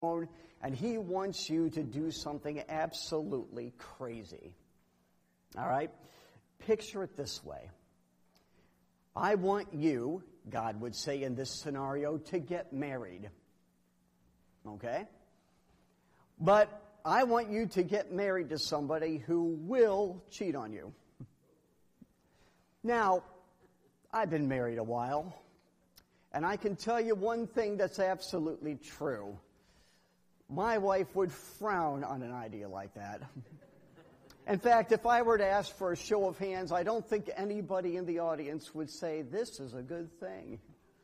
and he wants you to do something absolutely crazy. All right? Picture it this way. I want you, God would say in this scenario, to get married. Okay? But I want you to get married to somebody who will cheat on you. Now, I've been married a while, and I can tell you one thing that's absolutely true. My wife would frown on an idea like that. In fact, if I were to ask for a show of hands, I don't think anybody in the audience would say, this is a good thing.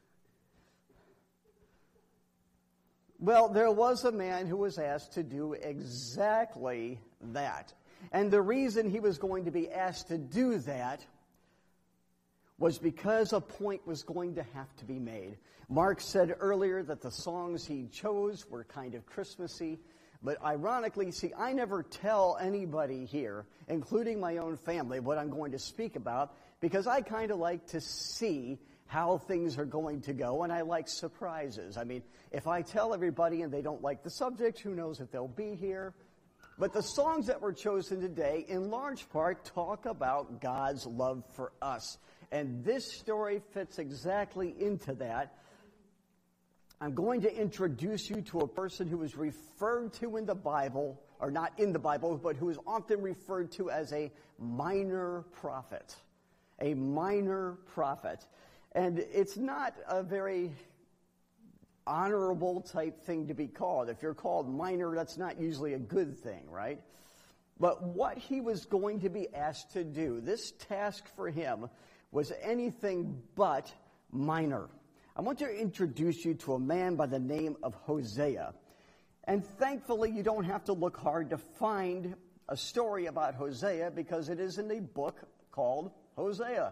Well, there was a man who was asked to do exactly that. And the reason he was going to be asked to do that was because a point was going to have to be made. Mark said earlier that the songs he chose were kind of Christmassy, but ironically, see, I never tell anybody here, including my own family, what I'm going to speak about, because I kind of like to see how things are going to go, and I like surprises. I mean, if I tell everybody and they don't like the subject, who knows if they'll be here? But the songs that were chosen today, in large part, talk about God's love for us. And this story fits exactly into that. I'm going to introduce you to a person who is referred to in the Bible, or not in the Bible, but who is often referred to as a minor prophet. A minor prophet. And it's not a very honorable type thing to be called. If you're called minor, that's not usually a good thing, right? But what he was going to be asked to do, this task for him, was anything but minor. I want to introduce you to a man by the name of Hosea. And thankfully, you don't have to look hard to find a story about Hosea, because it is in a book called Hosea.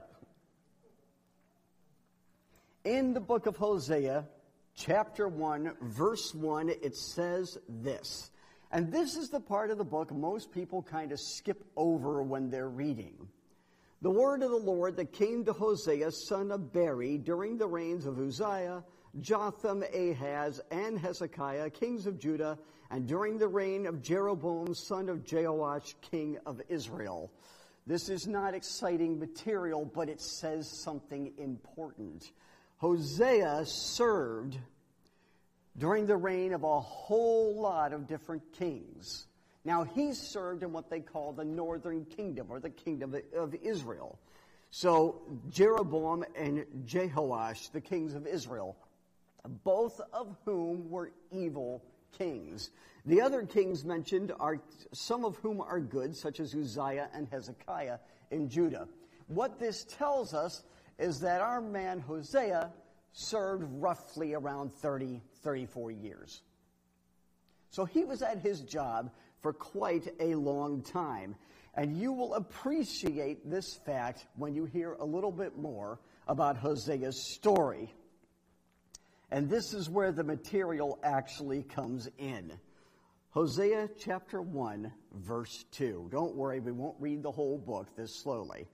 In the book of Hosea, chapter 1, verse 1, it says this. And this is the part of the book most people kind of skip over when they're reading. The word of the Lord that came to Hosea, son of Beri, during the reigns of Uzziah, Jotham, Ahaz, and Hezekiah, kings of Judah, and during the reign of Jeroboam, son of Jehoash, king of Israel. This is not exciting material, but it says something important. Hosea served during the reign of a whole lot of different kings. Now, he served in what they call the northern kingdom, or the kingdom of Israel. So, Jeroboam and Jehoash, the kings of Israel, both of whom were evil kings. The other kings mentioned are some of whom are good, such as Uzziah and Hezekiah in Judah. What this tells us is that our man Hosea served roughly around 34 years. So he was at his job for quite a long time. And you will appreciate this fact when you hear a little bit more about Hosea's story. And this is where the material actually comes in. Hosea chapter 1, verse 2. Don't worry, we won't read the whole book this slowly.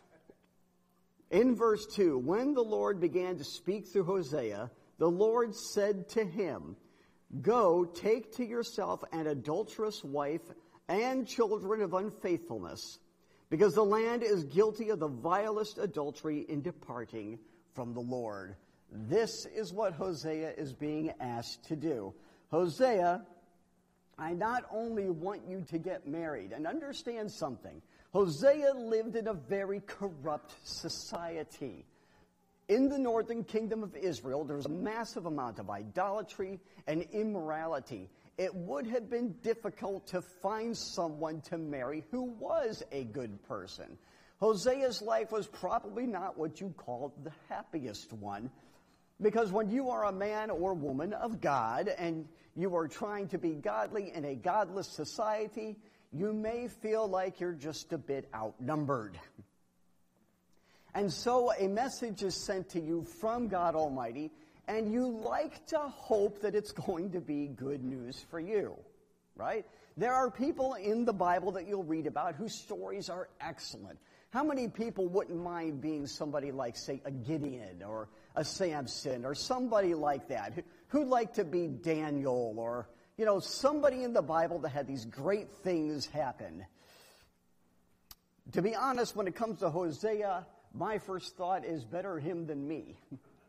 In verse 2, when the Lord began to speak through Hosea, the Lord said to him, "Go, take to yourself an adulterous wife and children of unfaithfulness, because the land is guilty of the vilest adultery in departing from the Lord." This is what Hosea is being asked to do. Hosea, I not only want you to get married, and understand something. Hosea lived in a very corrupt society. In the northern kingdom of Israel, there was a massive amount of idolatry and immorality. It would have been difficult to find someone to marry who was a good person. Hosea's life was probably not what you call the happiest one, because when you are a man or woman of God and you are trying to be godly in a godless society, you may feel like you're just a bit outnumbered. And so a message is sent to you from God Almighty, and you like to hope that it's going to be good news for you, right? There are people in the Bible that you'll read about whose stories are excellent. How many people wouldn't mind being somebody like, say, a Gideon or a Samson or somebody like that? Who'd like to be Daniel or, somebody in the Bible that had these great things happen. To be honest, when it comes to Hosea, my first thought is better him than me.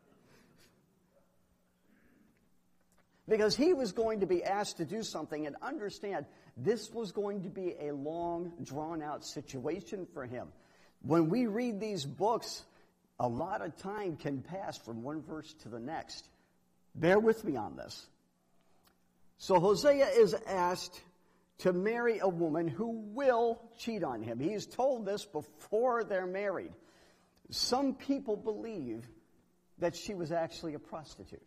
Because he was going to be asked to do something, and understand, this was going to be a long, drawn-out situation for him. When we read these books, a lot of time can pass from one verse to the next. Bear with me on this. So Hosea is asked to marry a woman who will cheat on him. He's told this before they're married. Some people believe that she was actually a prostitute.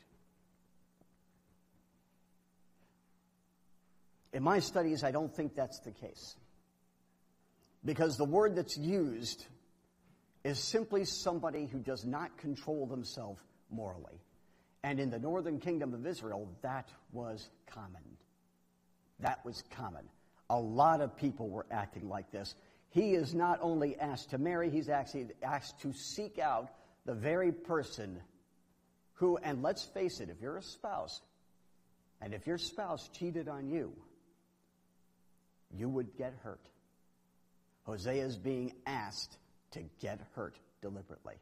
In my studies, I don't think that's the case. Because the word that's used is simply somebody who does not control themselves morally. And in the northern kingdom of Israel, that was common. That was common. A lot of people were acting like this. He is not only asked to marry, he's actually asked to seek out the very person who, and let's face it, if you're a spouse, and if your spouse cheated on you, you would get hurt. Hosea is being asked to get hurt deliberately.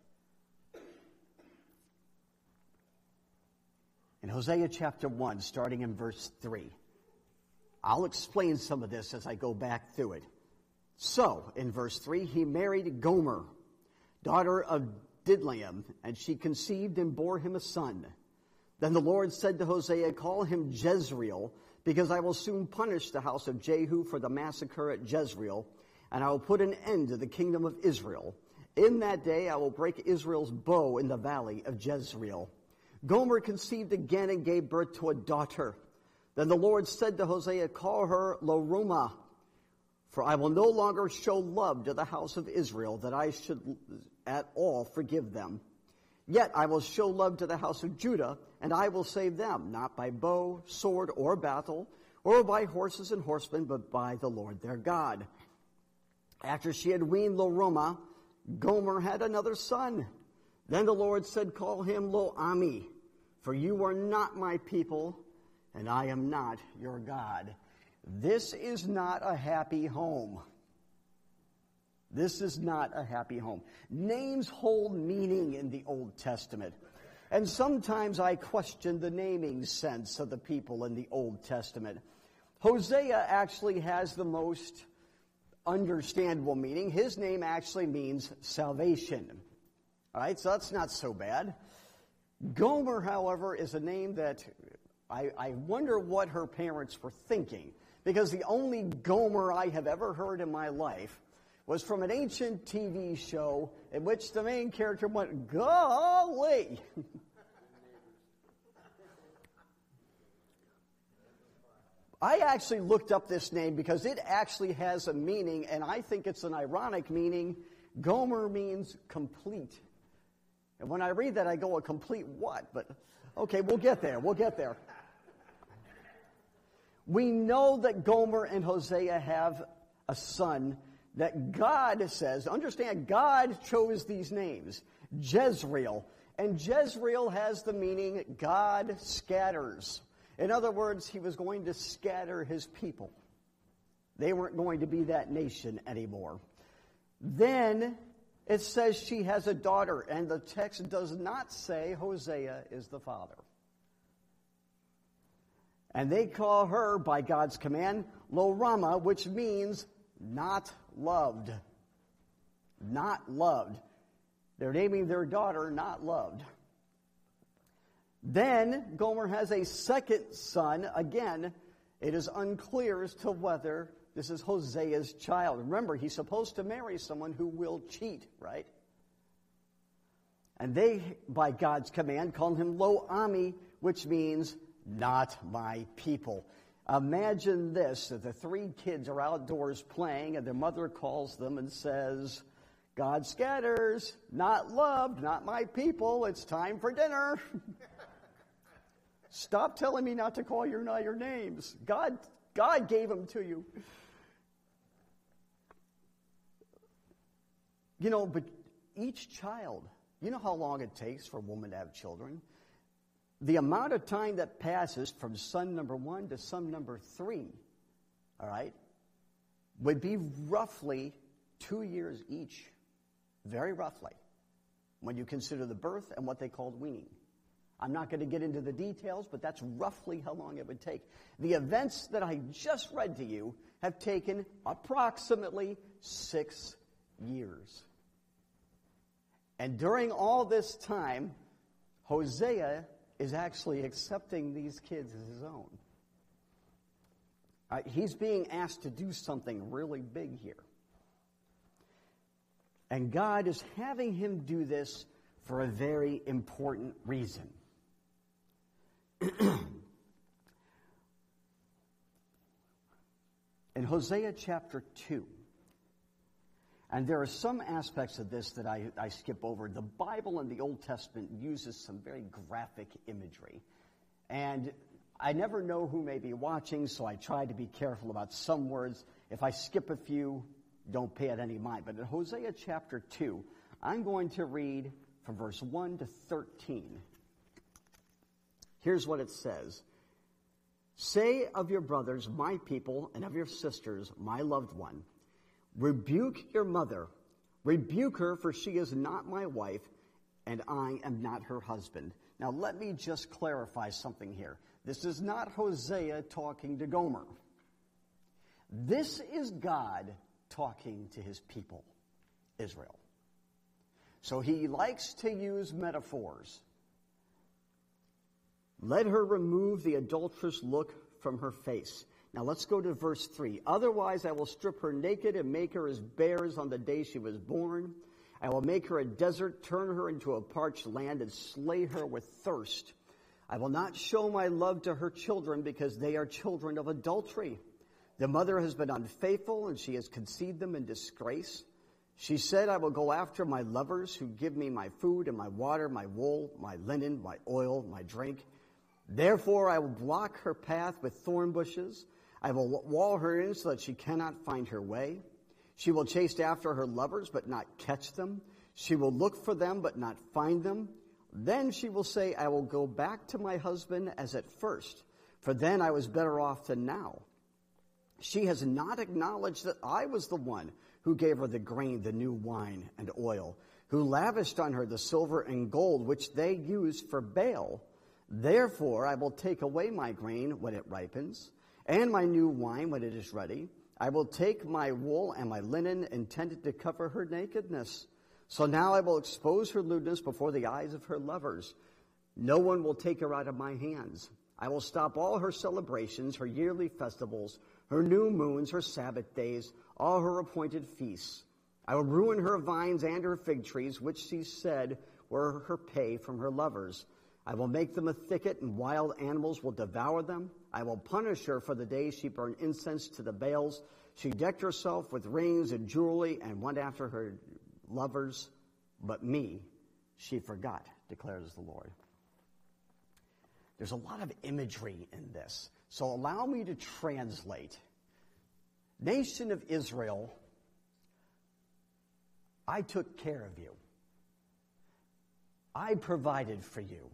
In Hosea chapter 1, starting in verse 3, I'll explain some of this as I go back through it. So, in verse 3, he married Gomer, daughter of Diblaim, and she conceived and bore him a son. Then the Lord said to Hosea, call him Jezreel, because I will soon punish the house of Jehu for the massacre at Jezreel, and I will put an end to the kingdom of Israel. In that day I will break Israel's bow in the valley of Jezreel. Gomer conceived again and gave birth to a daughter. Then the Lord said to Hosea, call her Lo-ruhamah, for I will no longer show love to the house of Israel, that I should at all forgive them. Yet I will show love to the house of Judah, and I will save them, not by bow, sword, or battle, or by horses and horsemen, but by the Lord their God. After she had weaned Lo-ruhamah, Gomer had another son. Then the Lord said, call him Lo-ammi, for you are not my people, and I am not your God. This is not a happy home. This is not a happy home. Names hold meaning in the Old Testament. And sometimes I question the naming sense of the people in the Old Testament. Hosea actually has the most understandable meaning. His name actually means salvation. All right, so that's not so bad. Gomer, however, is a name that I wonder what her parents were thinking. Because the only Gomer I have ever heard in my life was from an ancient TV show in which the main character went, golly! I actually looked up this name because it actually has a meaning, and I think it's an ironic meaning. Gomer means complete. And when I read that, I go, a complete what? But, okay, we'll get there. We'll get there. We know that Gomer and Hosea have a son that God says, understand, God chose these names, Jezreel. And Jezreel has the meaning God scatters. In other words, he was going to scatter his people. They weren't going to be that nation anymore. Then it says she has a daughter, and the text does not say Hosea is the father. And they call her, by God's command, Lo-ruhamah, which means not loved. Not loved. They're naming their daughter not loved. Then Gomer has a second son. Again, it is unclear as to whether this is Hosea's child. Remember, he's supposed to marry someone who will cheat, right? And they, by God's command, call him Lo-ammi, which means not my people. Imagine this, that the three kids are outdoors playing and their mother calls them and says, God scatters, not loved, not my people, it's time for dinner. Stop telling me not to call your names. God gave them to you. You know, but each child, you know how long it takes for a woman to have children? the amount of time that passes from son number 1 to son number 3, all right, would be roughly 2 years each, very roughly, when you consider the birth and what they called weaning. I'm not going to get into the details, but that's roughly how long it would take. The events that I just read to you have taken approximately 6 years. And during all this time, Hosea is actually accepting these kids as his own. He's being asked to do something really big here. And God is having him do this for a very important reason. In Hosea chapter 2, and there are some aspects of this that I skip over. The Bible in the Old Testament uses some very graphic imagery. And I never know who may be watching, so I try to be careful about some words. If I skip a few, don't pay it any mind. But in Hosea chapter 2, I'm going to read from verse 1 to 13. Here's what it says. Say of your brothers, my people, and of your sisters, my loved one, rebuke your mother. Rebuke her, for she is not my wife, and I am not her husband. Now, let me just clarify something here. This is not Hosea talking to Gomer. This is God talking to his people, Israel. So he likes to use metaphors. Let her remove the adulterous look from her face. Now let's go to verse 3. Otherwise I will strip her naked and make her as bare as on the day she was born. I will make her a desert, turn her into a parched land, and slay her with thirst. I will not show my love to her children, because they are children of adultery. The mother has been unfaithful, and she has conceived them in disgrace. She said, I will go after my lovers who give me my food and my water, my wool, my linen, my oil, my drink. Therefore I will block her path with thorn bushes. I will wall her in so that she cannot find her way. She will chase after her lovers, but not catch them. She will look for them, but not find them. Then she will say, I will go back to my husband as at first, for then I was better off than now. She has not acknowledged that I was the one who gave her the grain, the new wine, and oil, who lavished on her the silver and gold, which they used for Baal. Therefore I will take away my grain when it ripens, and my new wine when it is ready. I will take my wool and my linen intended to cover her nakedness. So now I will expose her lewdness before the eyes of her lovers. No one will take her out of my hands. I will stop all her celebrations, her yearly festivals, her new moons, her Sabbath days, all her appointed feasts. I will ruin her vines and her fig trees, which she said were her pay from her lovers. I will make them a thicket, and wild animals will devour them. I will punish her for the day she burned incense to the Baals. She decked herself with rings and jewelry and went after her lovers, but me she forgot, declares the Lord. There's a lot of imagery in this, so allow me to translate. Nation of Israel, I took care of you. I provided for you.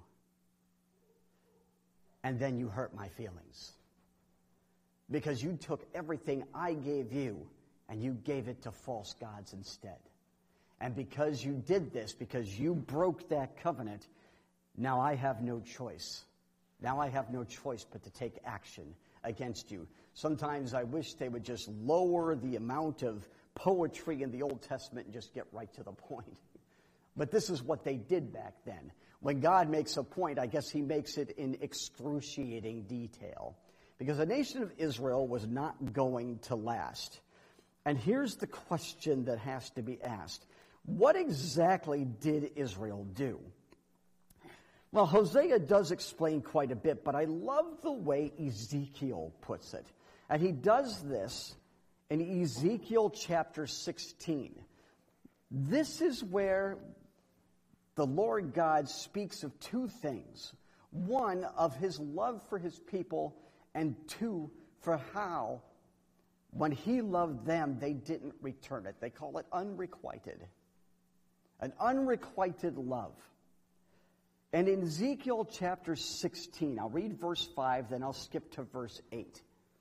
And then you hurt my feelings. Because you took everything I gave you and you gave it to false gods instead. And because you did this, because you broke that covenant, now I have no choice. Now I have no choice but to take action against you. Sometimes I wish they would just lower the amount of poetry in the Old Testament and just get right to the point. But this is what they did back then. When God makes a point, I guess he makes it in excruciating detail. Because the nation of Israel was not going to last. And here's the question that has to be asked. What exactly did Israel do? Well, Hosea does explain quite a bit, but I love the way Ezekiel puts it. And he does this in Ezekiel chapter 16. This is where the Lord God speaks of two things. One, of his love for his people, and two, for how, when he loved them, they didn't return it. They call it unrequited. An unrequited love. And in Ezekiel chapter 16, I'll read verse 5, then I'll skip to verse 8.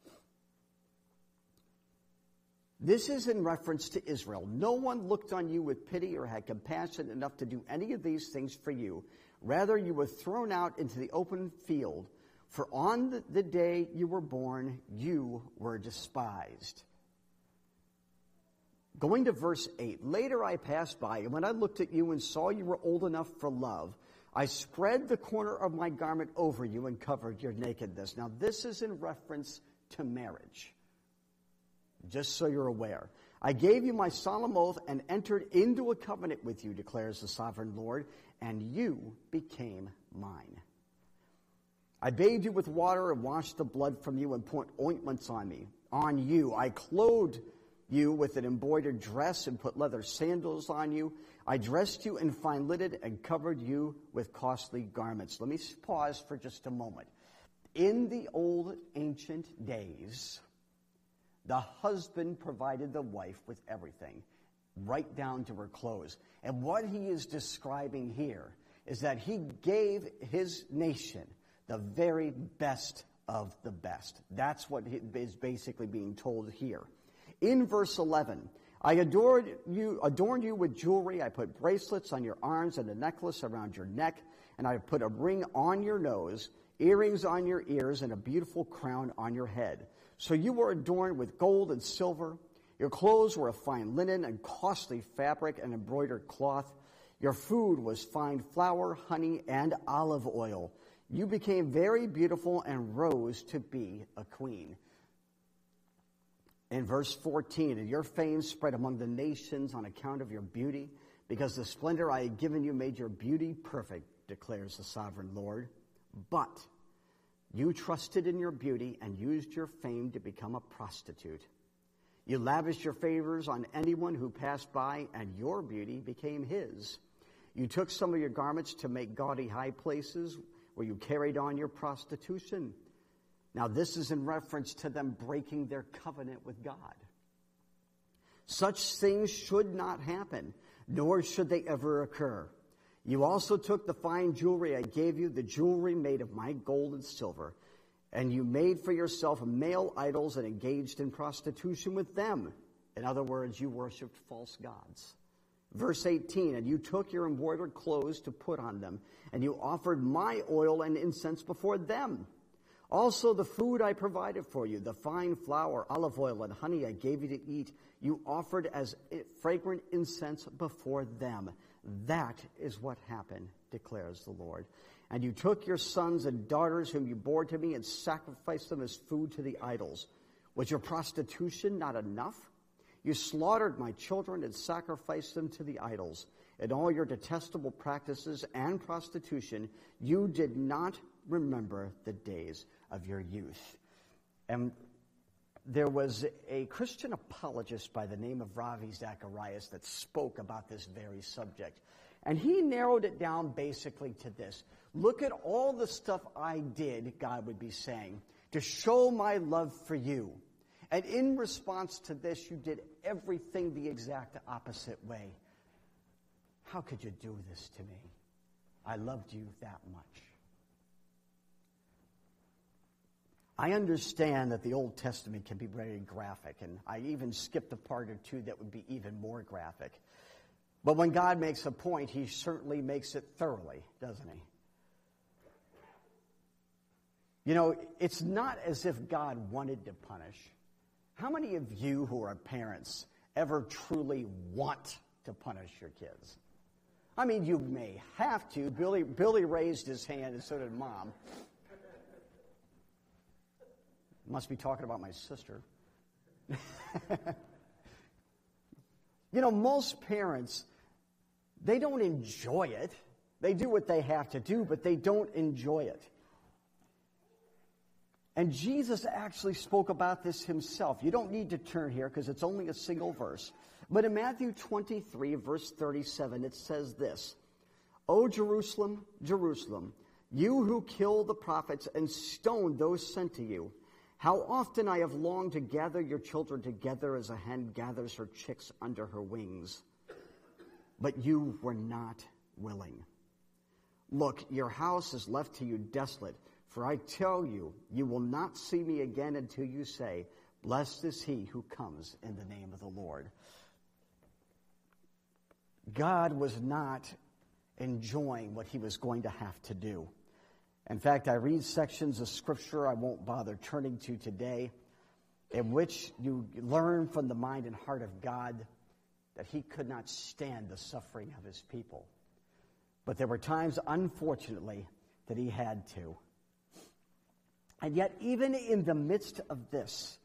This is in reference to Israel. No one looked on you with pity or had compassion enough to do any of these things for you. Rather, you were thrown out into the open field. For on the day you were born, you were despised. Going to verse 8. Later I passed by, and when I looked at you and saw you were old enough for love, I spread the corner of my garment over you and covered your nakedness. Now this is in reference to marriage. Just so you're aware. I gave you my solemn oath and entered into a covenant with you, declares the sovereign Lord, and you became mine. I bathed you with water and washed the blood from you and put ointments on you. I clothed you with an embroidered dress and put leather sandals on you. I dressed you in fine linen and covered you with costly garments. Let me pause for just a moment. In the old ancient days, the husband provided the wife with everything, right down to her clothes. And what he is describing here is that he gave his nation the very best of the best. That's what is basically being told here. In verse 11, I adorned you with jewelry. I put bracelets on your arms and a necklace around your neck, and I put a ring on your nose, earrings on your ears, and a beautiful crown on your head. So you were adorned with gold and silver. Your clothes were of fine linen and costly fabric and embroidered cloth. Your food was fine flour, honey, and olive oil. You became very beautiful and rose to be a queen. In verse 14, and your fame spread among the nations on account of your beauty, because the splendor I had given you made your beauty perfect, declares the sovereign Lord. But you trusted in your beauty and used your fame to become a prostitute. You lavished your favors on anyone who passed by, and your beauty became his. You took some of your garments to make gaudy high places where you carried on your prostitution. Now this is in reference to them breaking their covenant with God. Such things should not happen, nor should they ever occur. You also took the fine jewelry I gave you, the jewelry made of my gold and silver, and you made for yourself male idols and engaged in prostitution with them. In other words, you worshipped false gods. Verse 18, and you took your embroidered clothes to put on them, and you offered my oil and incense before them. Also the food I provided for you, the fine flour, olive oil, and honey I gave you to eat, you offered as fragrant incense before them. That is what happened, declares the Lord. And you took your sons and daughters whom you bore to me and sacrificed them as food to the idols. Was your prostitution not enough? You slaughtered my children and sacrificed them to the idols. In all your detestable practices and prostitution, you did not remember the days of your youth. And there was a Christian apologist by the name of Ravi Zacharias that spoke about this very subject. And he narrowed it down basically to this. Look at all the stuff I did, God would be saying, to show my love for you. And in response to this, you did everything the exact opposite way. How could you do this to me? I loved you that much. I understand that the Old Testament can be very graphic, and I even skipped a part or two that would be even more graphic. But when God makes a point, he certainly makes it thoroughly, doesn't he? You know, it's not as if God wanted to punish. How many of you who are parents ever truly want to punish your kids? I mean, you may have to. Billy raised his hand, and so did Mom. Must be talking about my sister. You know, most parents, they don't enjoy it. They do what they have to do, but they don't enjoy it. And Jesus actually spoke about this himself. You don't need to turn here because it's only a single verse. But in Matthew 23, verse 37, it says this, O Jerusalem, Jerusalem, you who kill the prophets and stone those sent to you, how often I have longed to gather your children together as a hen gathers her chicks under her wings. But you were not willing. Look, your house is left to you desolate. For I tell you, you will not see me again until you say, blessed is he who comes in the name of the Lord. God was not enjoying what he was going to have to do. In fact, I read sections of Scripture I won't bother turning to today, in which you learn from the mind and heart of God that he could not stand the suffering of his people. But there were times, unfortunately, that he had to. And yet, even in the midst of this,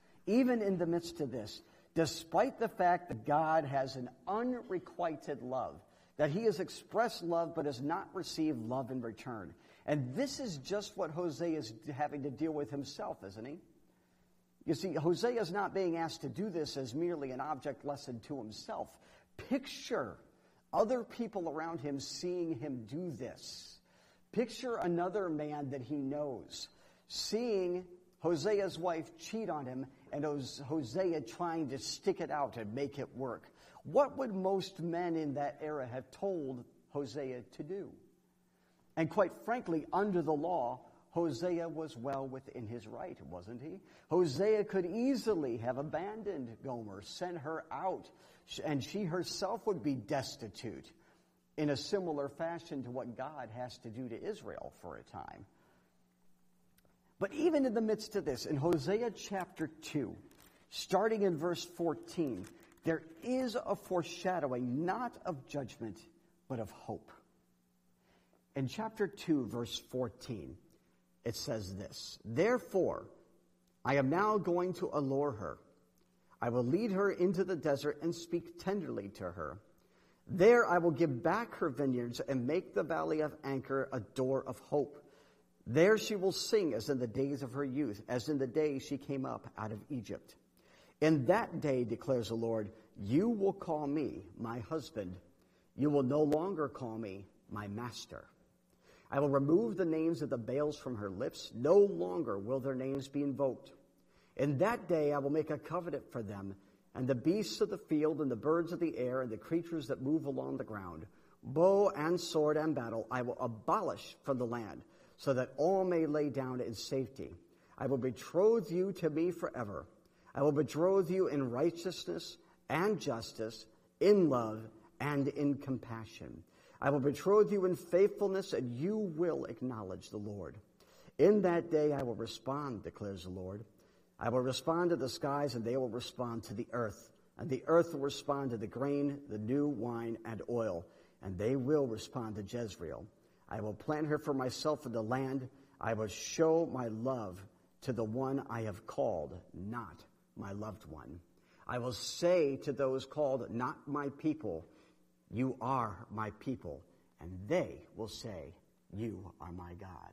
despite the fact that God has an unrequited love, that he has expressed love but has not received love in return. And this is just what Hosea is having to deal with himself, isn't he? You see, Hosea is not being asked to do this as merely an object lesson to himself. Picture other people around him seeing him do this. Picture another man that he knows seeing Hosea's wife cheat on him and Hosea trying to stick it out and make it work. What would most men in that era have told Hosea to do? And quite frankly, under the law, Hosea was well within his right, wasn't he? Hosea could easily have abandoned Gomer, sent her out, and she herself would be destitute in a similar fashion to what God has to do to Israel for a time. But even in the midst of this, in Hosea chapter 2, starting in verse 14, there is a foreshadowing not of judgment, but of hope. In chapter 2, verse 14, it says this, therefore, I am now going to allure her. I will lead her into the desert and speak tenderly to her. There I will give back her vineyards and make the valley of Achor a door of hope. There she will sing as in the days of her youth, as in the day she came up out of Egypt. In that day, declares the Lord, you will call me my husband. You will no longer call me my master. I will remove the names of the Baals from her lips. No longer will their names be invoked. In that day I will make a covenant for them, and the beasts of the field, and the birds of the air, and the creatures that move along the ground. Bow and sword and battle I will abolish from the land, so that all may lay down in safety. I will betroth you to me forever. I will betroth you in righteousness and justice, in love and in compassion. I will betroth you in faithfulness, and you will acknowledge the Lord. In that day I will respond, declares the Lord. I will respond to the skies, and they will respond to the earth. And the earth will respond to the grain, the new wine, and oil. And they will respond to Jezreel. I will plant her for myself in the land. I will show my love to the one I have called, not my loved one. I will say to those called not my people, you are my people. And they will say, you are my God.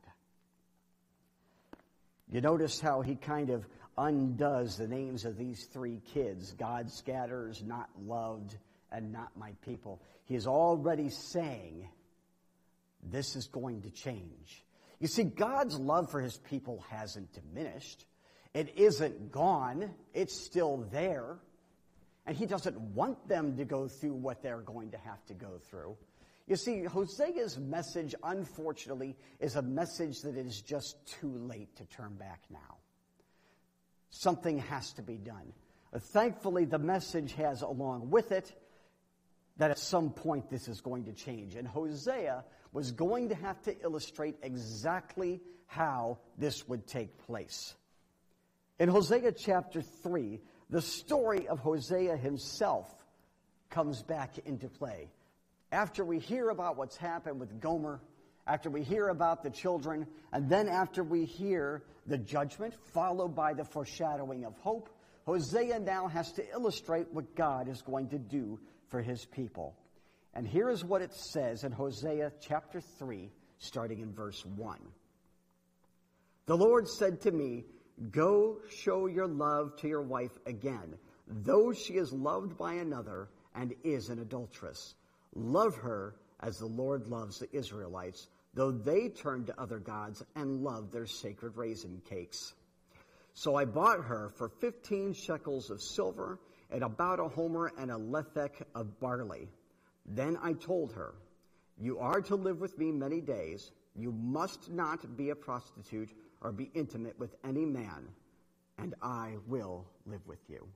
You notice how he kind of undoes the names of these three kids. God scatters, not loved, and not my people. He is already saying, this is going to change. You see, God's love for his people hasn't diminished. It isn't gone. It's still there. And he doesn't want them to go through what they're going to have to go through. You see, Hosea's message, unfortunately, is a message that it is just too late to turn back now. Something has to be done. Thankfully, the message has along with it that at some point this is going to change. And Hosea was going to have to illustrate exactly how this would take place. In Hosea chapter 3, the story of Hosea himself comes back into play. After we hear about what's happened with Gomer, after we hear about the children, and then after we hear the judgment, followed by the foreshadowing of hope, Hosea now has to illustrate what God is going to do for his people. And here is what it says in Hosea chapter 3, starting in verse 1. The Lord said to me, go show your love to your wife again, though she is loved by another and is an adulteress. Love her as the Lord loves the Israelites, though they turned to other gods and loved their sacred raisin cakes. So I bought her for 15 shekels of silver and about a homer and a lethek of barley. Then I told her, You are to live with me many days. You must not be a prostitute or be intimate with any man, and I will live with you.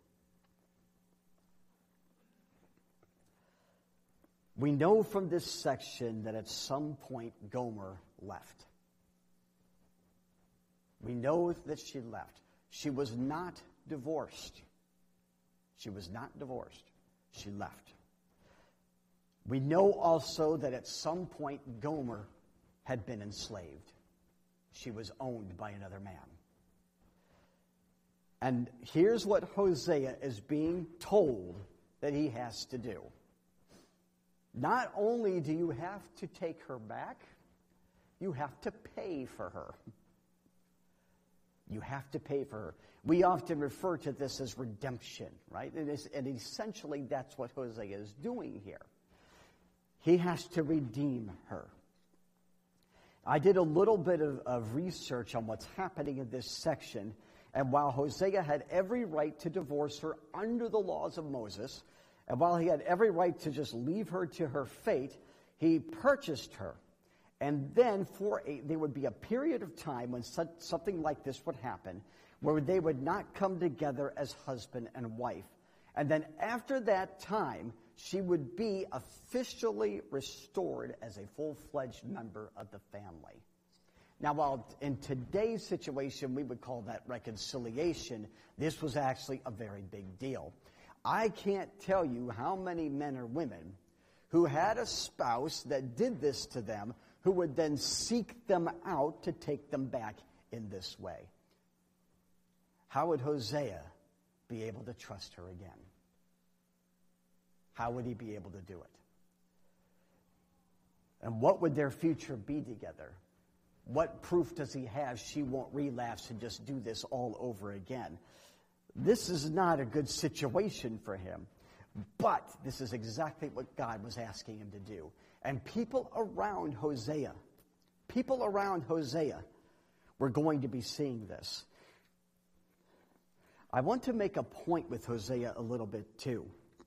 We know from this section that at some point Gomer left. We know that she left. She was not divorced. She was not divorced. She left. We know also that at some point Gomer had been enslaved. She was owned by another man. And here's what Hosea is being told that he has to do. Not only do you have to take her back, you have to pay for her. You have to pay for her. We often refer to this as redemption, right? And essentially that's what Hosea is doing here. He has to redeem her. I did a little bit of research on what's happening in this section, and while Hosea had every right to divorce her under the laws of Moses, and while he had every right to just leave her to her fate, he purchased her. And then there would be a period of time when something like this would happen, where they would not come together as husband and wife. And then after that time, she would be officially restored as a full-fledged member of the family. Now, while in today's situation we would call that reconciliation, this was actually a very big deal. I can't tell you how many men or women who had a spouse that did this to them, who would then seek them out to take them back in this way. How would Hosea be able to trust her again? How would he be able to do it? And what would their future be together? What proof does he have she won't relapse and just do this all over again? This is not a good situation for him. But this is exactly what God was asking him to do. And people around Hosea were going to be seeing this. I want to make a point with Hosea a little bit too.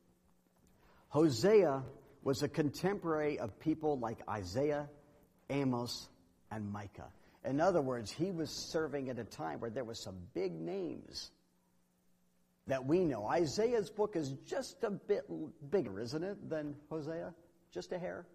Hosea was a contemporary of people like Isaiah, Amos, and Micah. In other words, he was serving at a time where there were some big names that we know. Isaiah's book is just a bit bigger, isn't it, than Hosea? Just a hair.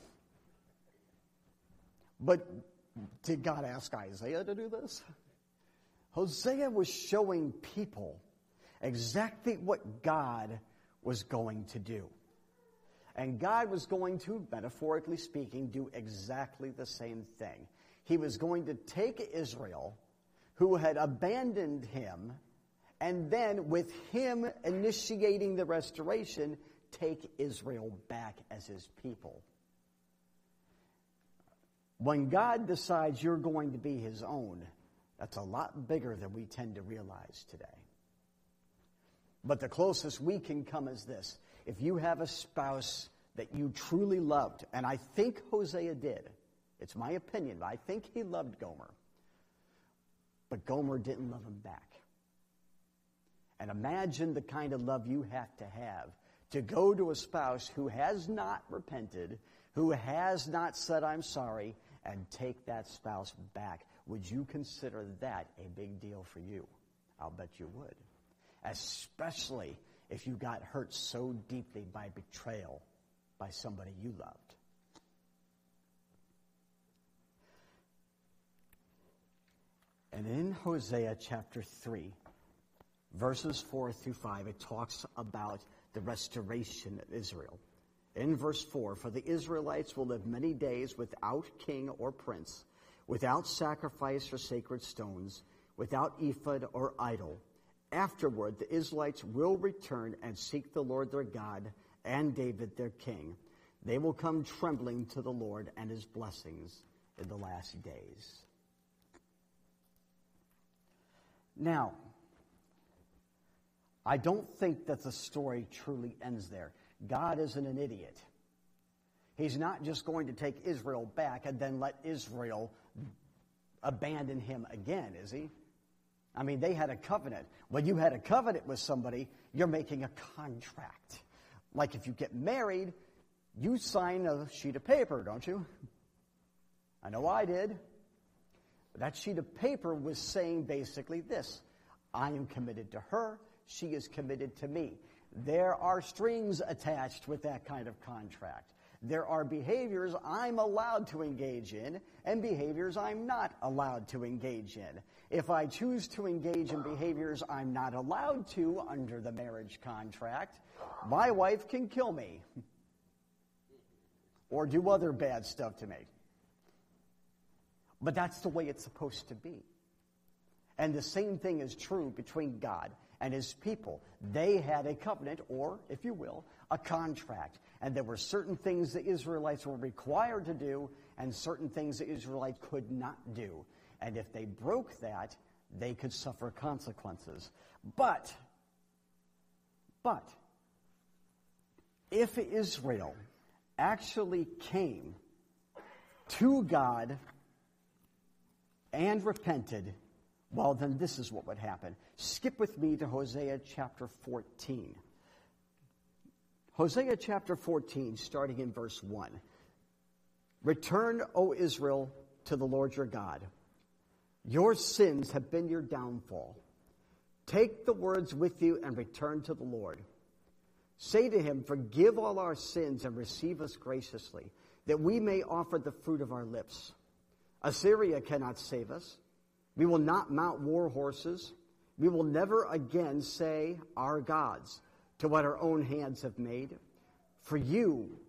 But did God ask Isaiah to do this? Hosea was showing people exactly what God was going to do. And God was going to, metaphorically speaking, do exactly the same thing. He was going to take Israel, who had abandoned him, and then with him initiating the restoration, take Israel back as his people. When God decides you're going to be his own, that's a lot bigger than we tend to realize today. But the closest we can come is this. If you have a spouse that you truly loved, and I think Hosea did, it's my opinion, but I think he loved Gomer. But Gomer didn't love him back. And imagine the kind of love you have to go to a spouse who has not repented, who has not said, I'm sorry, and take that spouse back. Would you consider that a big deal for you? I'll bet you would. Especially if you got hurt so deeply by betrayal by somebody you loved. And in Hosea chapter 3, verses 4 through 5, it talks about the restoration of Israel. In verse 4, for the Israelites will live many days without king or prince, without sacrifice or sacred stones, without ephod or idol. Afterward, the Israelites will return and seek the Lord their God and David their king. They will come trembling to the Lord and his blessings in the last days. Now, I don't think that the story truly ends there. God isn't an idiot. He's not just going to take Israel back and then let Israel abandon him again, is he? I mean, they had a covenant. When you had a covenant with somebody, you're making a contract. Like if you get married, You sign a sheet of paper, don't you? I know I did. That sheet of paper was saying basically this: I am committed to her, she is committed to me. There are strings attached with that kind of contract. There are behaviors I'm allowed to engage in and behaviors I'm not allowed to engage in. If I choose to engage in behaviors I'm not allowed to under the marriage contract, my wife can kill me or do other bad stuff to me. But that's the way it's supposed to be. And the same thing is true between God and his people. They had a covenant, or, if you will, a contract. And there were certain things the Israelites were required to do and certain things the Israelites could not do. And if they broke that, they could suffer consequences. But, if Israel actually came to God and repented, well, then this is what would happen. Skip with me to Hosea chapter 14. Hosea chapter 14, starting in verse 1. Return, O Israel, to the Lord your God. Your sins have been your downfall. Take the words with you and return to the Lord. Say to him, forgive all our sins and receive us graciously, that we may offer the fruit of our lips. Assyria cannot save us. We will not mount war horses. We will never again say, our gods, to what our own hands have made. For in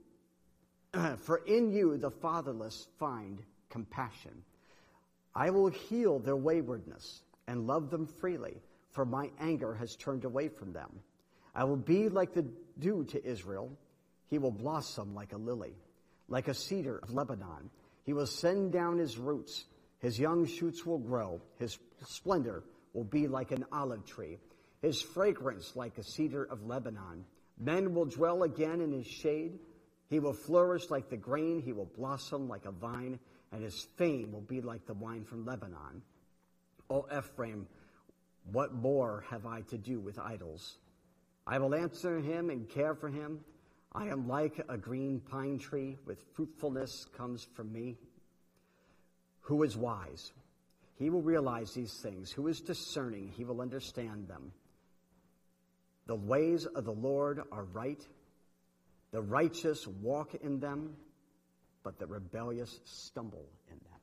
you the fatherless find compassion. I will heal their waywardness and love them freely, for my anger has turned away from them. I will be like the dew to Israel. He will blossom like a lily, like a cedar of Lebanon. He will send down his roots. His young shoots will grow. His splendor will be like an olive tree. His fragrance like a cedar of Lebanon. Men will dwell again in his shade. He will flourish like the grain. He will blossom like a vine, and his fame will be like the wine from Lebanon. O Ephraim, what more have I to do with idols? I will answer him and care for him. I am like a green pine tree. With fruitfulness comes from me. Who is wise? He will realize these things. Who is discerning? He will understand them. The ways of the Lord are right. The righteous walk in them, but the rebellious stumble in them.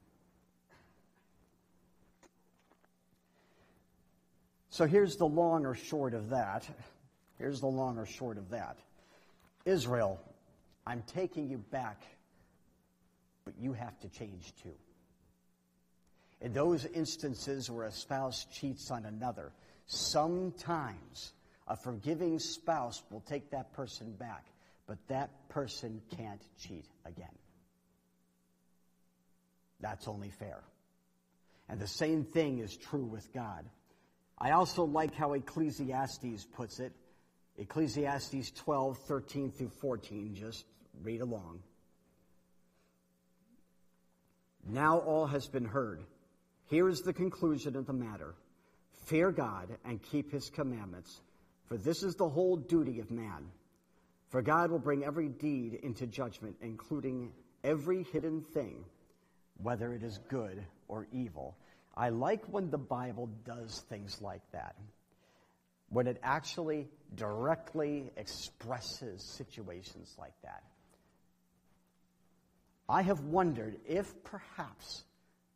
So here's the long or short of that. Israel, I'm taking you back, but you have to change too. In those instances where a spouse cheats on another, sometimes a forgiving spouse will take that person back, but that person can't cheat again. That's only fair. And the same thing is true with God. I also like how Ecclesiastes puts it. Ecclesiastes 12, 13 through 14. Just read along. Now all has been heard. Here is the conclusion of the matter. Fear God and keep his commandments, for this is the whole duty of man. For God will bring every deed into judgment, including every hidden thing, whether it is good or evil. I like when the Bible does things like that, when it actually directly expresses situations like that. I have wondered if perhaps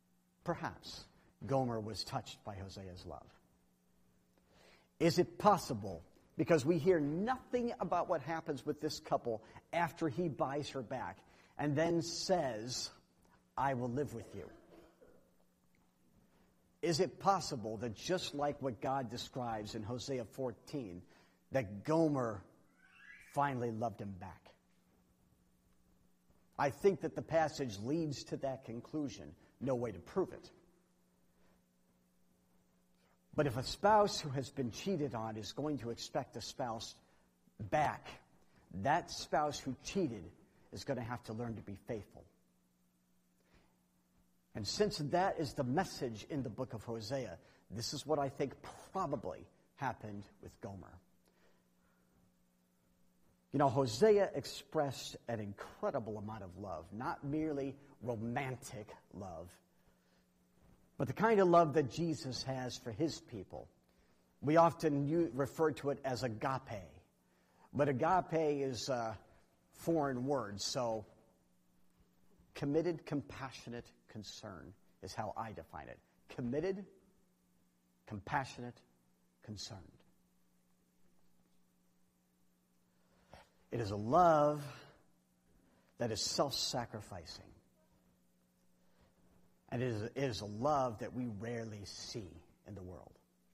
Gomer was touched by Hosea's love. Is it possible? Because we hear nothing about what happens with this couple after he buys her back and then says, I will live with you. Is it possible that just like what God describes in Hosea 14, that Gomer finally loved him back? I think that the passage leads to that conclusion. No way to prove it. But if a spouse who has been cheated on is going to expect a spouse back, that spouse who cheated is going to have to learn to be faithful. And since that is the message in the book of Hosea, this is what I think probably happened with Gomer. You know, Hosea expressed an incredible amount of love, not merely romantic love, but the kind of love that Jesus has for his people. We often refer to it as agape, but agape is a foreign word, so committed, compassionate concern is how I define it. Committed, compassionate, concerned. It is a love that is self-sacrificing. And it is a love that we rarely see in the world.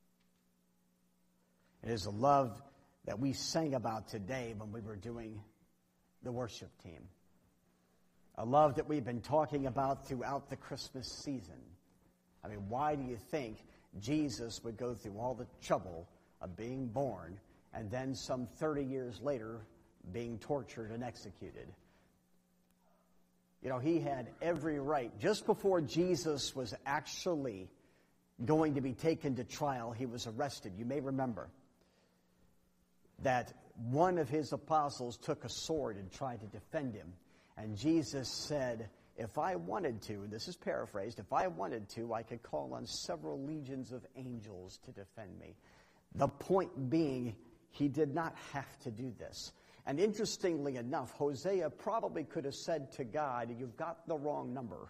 It is a love that we sang about today when we were doing the worship team. A love that we've been talking about throughout the Christmas season. I mean, why do you think Jesus would go through all the trouble of being born and then some 30 years later being tortured and executed? You know, he had every right. Just before Jesus was actually going to be taken to trial, he was arrested. You may remember that one of his apostles took a sword and tried to defend him. And Jesus said, if I wanted to, and this is paraphrased, if I wanted to, I could call on several legions of angels to defend me. The point being, he did not have to do this. And interestingly enough, Hosea probably could have said to God, you've got the wrong number.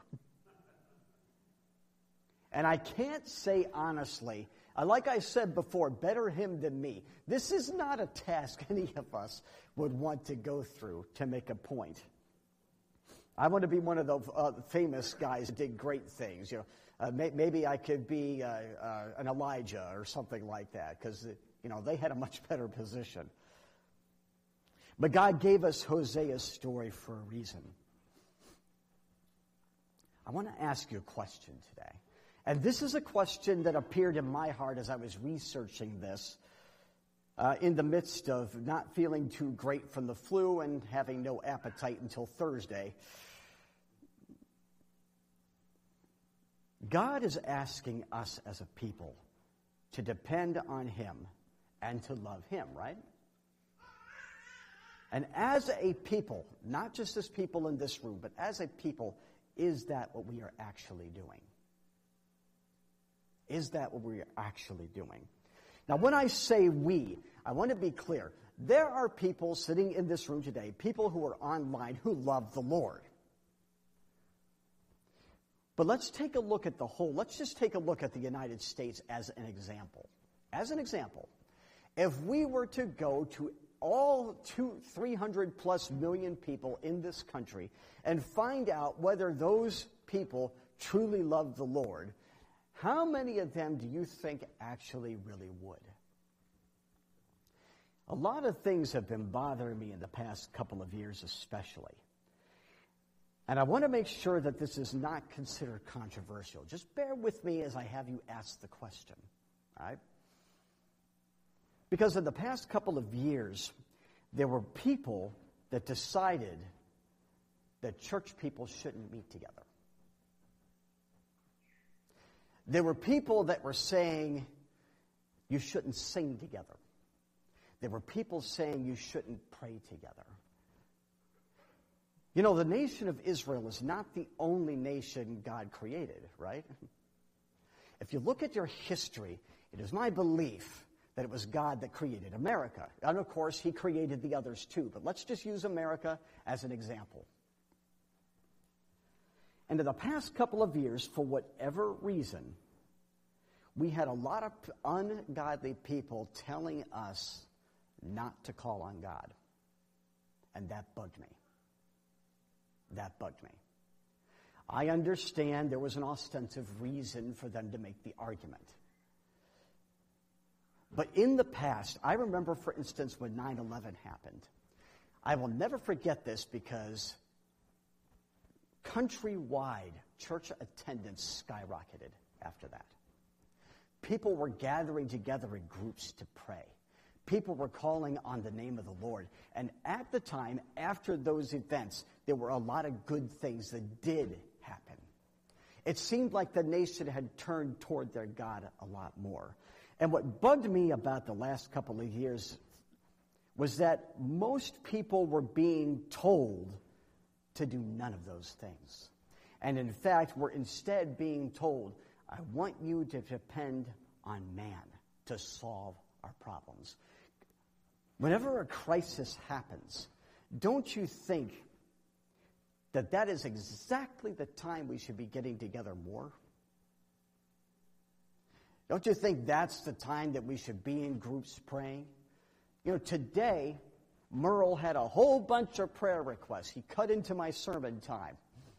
And I can't say honestly, like I said before, better him than me. This is not a task any of us would want to go through to make a point. I want to be one of the famous guys that did great things. You know, maybe I could be an Elijah or something like that, because they had a much better position. But God gave us Hosea's story for a reason. I want to ask you a question today. And this is a question that appeared in my heart as I was researching this in the midst of not feeling too great from the flu and having no appetite until Thursday. God is asking us as a people to depend on him and to love him, right? And as a people, not just as people in this room, but as a people, is that what we are actually doing? Is that what we are actually doing? Now, when I say we, I want to be clear. There are people sitting in this room today, people who are online, who love the Lord. But let's take a look at the whole. Let's just take a look at the United States as an example. As an example, if we were to go to all 300 plus million people in this country and find out whether those people truly love the Lord, how many of them do you think actually really would? A lot of things have been bothering me in the past couple of years especially. And I want to make sure that this is not considered controversial. Just bear with me as I have you ask the question. All right? Because in the past couple of years, there were people that decided that church people shouldn't meet together. There were people that were saying you shouldn't sing together. There were people saying you shouldn't pray together. You know, the nation of Israel is not the only nation God created, right? If you look at your history, it is my belief that it was God that created America. And of course, he created the others too. But let's just use America as an example. And in the past couple of years, for whatever reason, we had a lot of ungodly people telling us not to call on God. And that bugged me. That bugged me. I understand there was an ostensive reason for them to make the argument. But in the past, I remember, for instance, when 9/11 happened. I will never forget this because countrywide church attendance skyrocketed after that. People were gathering together in groups to pray. People were calling on the name of the Lord. And at the time, after those events, there were a lot of good things that did happen. It seemed like the nation had turned toward their God a lot more. And what bugged me about the last couple of years was that most people were being told to do none of those things. And in fact, were instead being told, I want you to depend on man to solve our problems. Whenever a crisis happens, don't you think that that is exactly the time we should be getting together more? Don't you think that's the time that we should be in groups praying? You know, today, Merle had a whole bunch of prayer requests. He cut into my sermon time.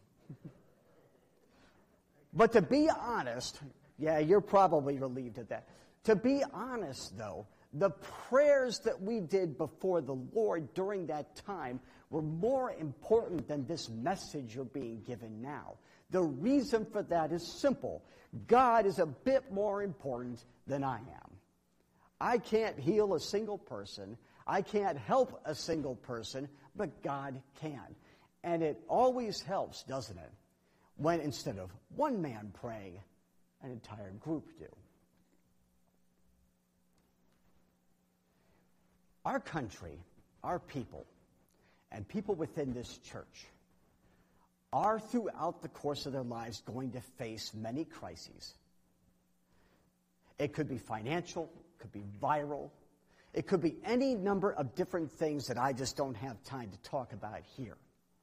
But to be honest, yeah, you're probably relieved at that. To be honest, though, the prayers that we did before the Lord during that time were more important than this message you're being given now. The reason for that is simple. God is a bit more important than I am. I can't heal a single person. I can't help a single person, but God can. And it always helps, doesn't it, when instead of one man praying, an entire group do. Our country, our people, and people within this church are throughout the course of their lives going to face many crises. It could be financial, it could be viral, it could be any number of different things that I just don't have time to talk about here.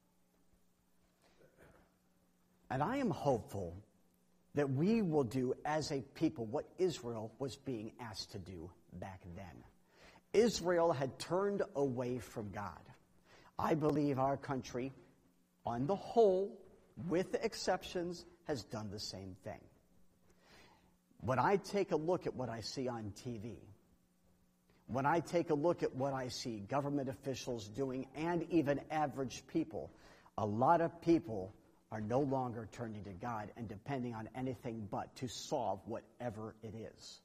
And I am hopeful that we will do as a people what Israel was being asked to do back then. Israel had turned away from God. I believe our country, on the whole, with exceptions, has done the same thing. When I take a look at what I see on TV, when I take a look at what I see government officials doing and even average people, a lot of people are no longer turning to God and depending on anything but to solve whatever it is.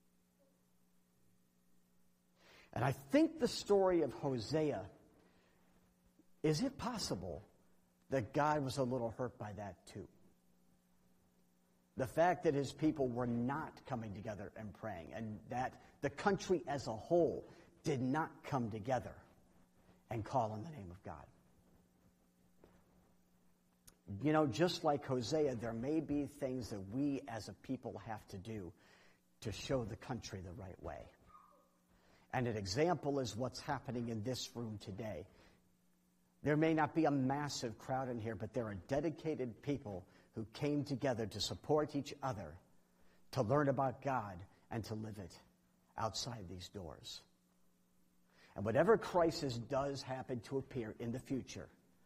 And I think the story of Hosea, is it possible that God was a little hurt by that too? The fact that his people were not coming together and praying, and that the country as a whole did not come together and call on the name of God. You know, just like Hosea, there may be things that we as a people have to do to show the country the right way. And an example is what's happening in this room today. There may not be a massive crowd in here, but there are dedicated people who came together to support each other, to learn about God, and to live it outside these doors. And whatever crisis does happen to appear in the future,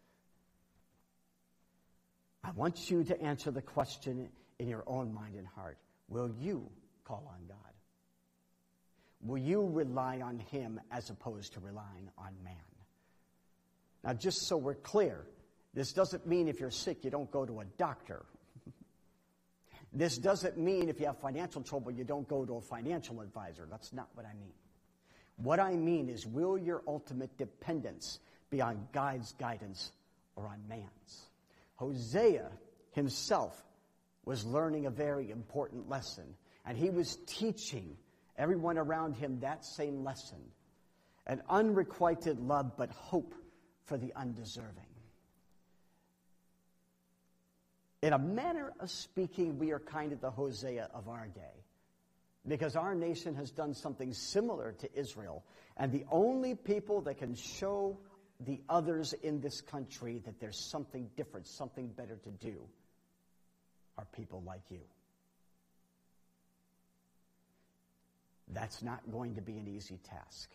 I want you to answer the question in your own mind and heart. Will you call on God? Will you rely on him as opposed to relying on man? Now, just so we're clear, this doesn't mean if you're sick you don't go to a doctor. This doesn't mean if you have financial trouble you don't go to a financial advisor. That's not what I mean. What I mean is, will your ultimate dependence be on God's guidance or on man's? Hosea himself was learning a very important lesson, and he was teaching everyone around him that same lesson. An unrequited love, but hope for the undeserving. In a manner of speaking, we are kind of the Hosea of our day, because our nation has done something similar to Israel, and the only people that can show the others in this country that there's something different, something better to do, are people like you. That's not going to be an easy task.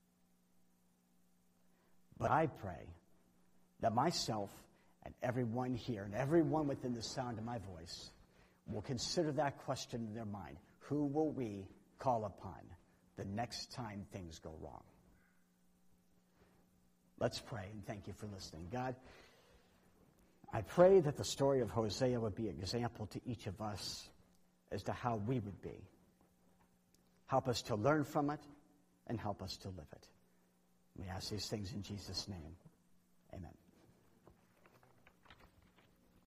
But I pray that myself and everyone here and everyone within the sound of my voice will consider that question in their mind. Who will we call upon the next time things go wrong? Let's pray, and thank you for listening. God, I pray that the story of Hosea would be an example to each of us as to how we would be. Help us to learn from it and help us to live it. We ask these things in Jesus' name. Amen.